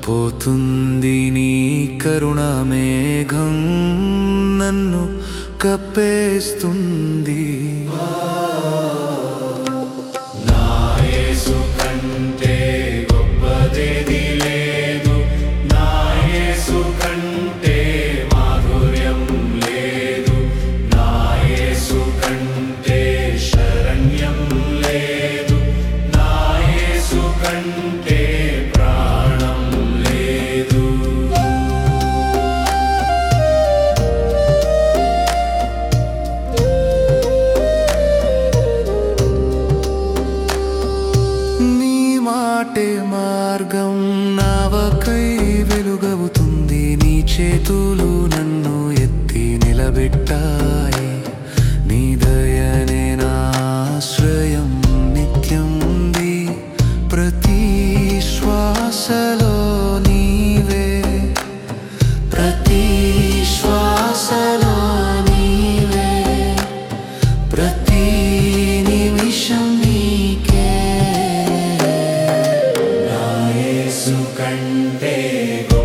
పోతుంది నీ కరుణ మేఘం నన్ను కప్పేస్తుంది. నా యేసు కంటే గొప్పదేది లేదు, నా యేసు కంటే మాధుర్యం లేదు, నా యేసు కంటే శరణ్యం లేదు, నా యేసు కంటే ప్రాణం లేదు. నీ మాటే మార్గం నావకై వెలుగవుతుంది, నీ చేతులు నన్ను ఎత్తి నిలబెట్టాయి, నీ దయనే నా ఆశ్రయం నిత్యం ఉంది. ప్రతి శ్వాసలో నీవే, ప్రతి శ్వాసలో నీవే, ప్రతి నిమిషం నీకే. నా యేసు కంటే